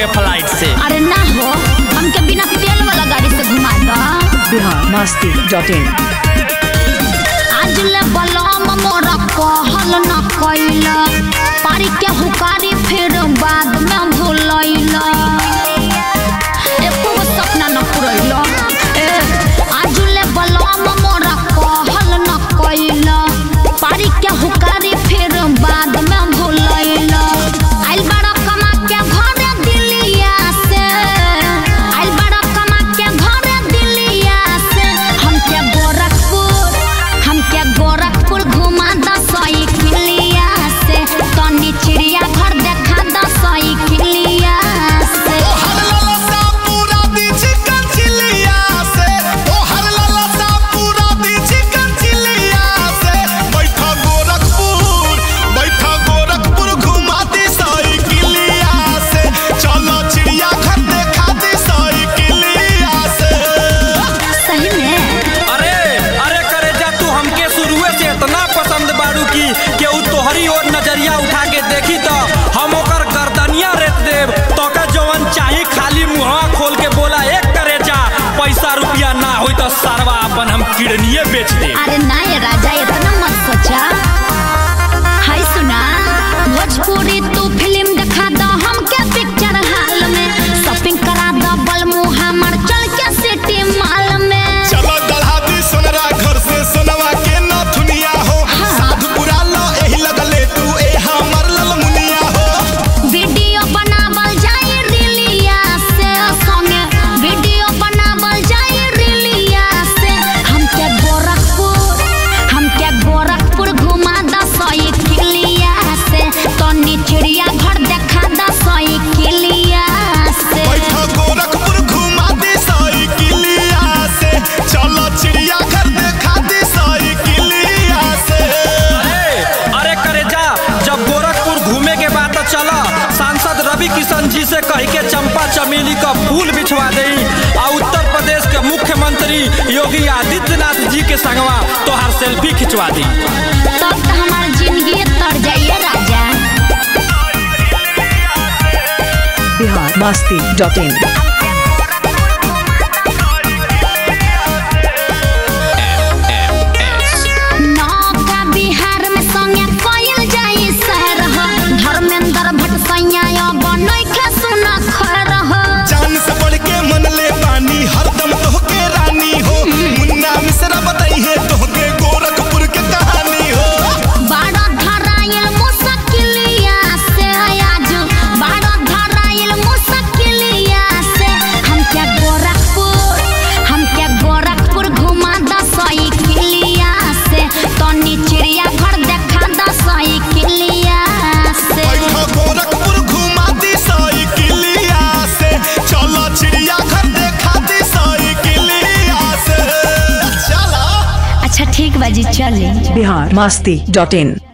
घूमोगे flat से? अरे ना हो, हमके बिना तेल वाला गाड़ी से घुमा दो। biharmasti.in आज ले बलम मोरा कहल न कैला, पारी के हुकारी फिर बाद में भूलैला, एको सपना न पुरैला। आज ले बलम मोरा कहल न कैला, पारी के हुकारी फिर बाद में भूलैला। आइल बड़ा कमा के घर दिलिया से, आइल बड़ा कमा के घर दिलिया से, हमके गोरखपुर घुमा द साइकिलिया से, तनी चिड़िया घर देखा द साइकिलिया से। तोहरी और नजरिया उठा के देखी तो हम ओकर गर्दनिया रेत देव, तो का जवन चाही खाली मुंहवा खोल के बोला एक करे जा, पैसा रुपया ना होई तो सरवा अपन हम किडनिये बेच दे। अरे ना ये राजा इतना मत सोचा। हाय सुना, भोजपुरी तू फिल्म दिखा दो हमके पिक्चर हाल में, शॉपिंग करा दो बलमू हमर चल के सिटी मॉल में। चलो दल्हा दी सोनरा घर से सोनवा के नथुनिया हो, साधु पुरा लो एही लगले तू ए हमर ललमुनिया हो। वीडियो बनावल जाए रिलिया से, संगे वीडियो बनावल जाए रिलिया से, हमके गोरखपुर घुमा द साइकिलिया से, तनी चिड़िया घर देखा द साइकिलिया से। बैठा गोरखपुर घुमा दे साइकिलिया से, चलो चिड़िया घर देखा दे साइकिलिया से। अरे करे जा, जब गोरखपुर घूमे के बाद तो चला सांसद रवि किशन जी से कह के चंपा चमेली का फूल बिछवा दे, और उत्तर प्रदेश के मुख्यमंत्री योगी आदित्यनाथ जी के संगवा तोहार सेल्फी खिंचवा दी। तब तो हमार जिंदगी तर जाइए राजा। biharmasti.in नौका बिहार में संगे कोयल जाई शहर हो, धर्मेंद्र भट्ट सैया बनई के सुना खर हो। जान से बढ़ के मन ले पानी हरदम तोहके रानी हो, मुन्ना मिश्रा बताई है तोहके गोरखपुर के कहानी हो। बाड़ा धराइल मुश्किलिया से, आज बाड़ा धराइल मुश्किलिया से, हमके गोरखपुर घुमा द साइकिलिया से, तनी चिड़िया घर देखा द साइकिलिया से। बैठा गोरखपुर घुमा दे साइकिलिया से, चलो चिड़िया घर देखा दे साइकिलिया से। चलो अच्छा ठीक बाजी चले। biharmasti.in